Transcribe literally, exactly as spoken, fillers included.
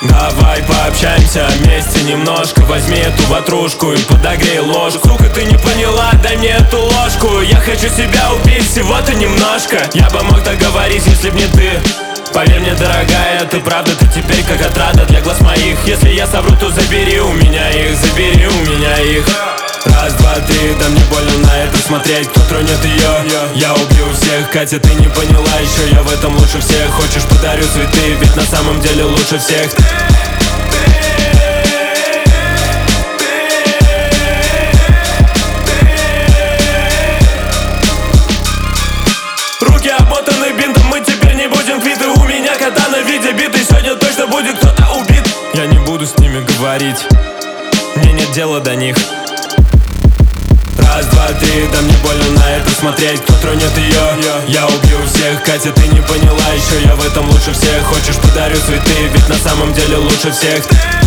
Давай пообщаемся вместе немножко. Возьми эту ватрушку и подогрей ложку. Сука, ты не поняла, дай мне эту ложку. Я хочу себя убить всего-то немножко. Я бы мог так говорить, если б не ты. Поверь мне, дорогая, ты правда, ты теперь как отрада для глаз моих. Если я совру, то забери у меня их, забери у меня их. Раз, два, три, да мне больно на это смотреть. Кто тронет ее, я убью всех. Катя, ты не поняла еще, я в этом лучше всех. Хочешь, подарю цветы, ведь на самом деле лучше всех. Руки обмотаны бинтом, мы теперь не будем квиты. У меня катана в виде биты, сегодня точно будет кто-то убит. Я не буду с ними говорить, мне нет дела до них. Раз, два, три, да мне больно на это смотреть. Кто тронет ее, я убью всех. Катя, ты не поняла еще, я в этом лучше всех. Хочешь, подарю цветы, ведь на самом деле лучше всех.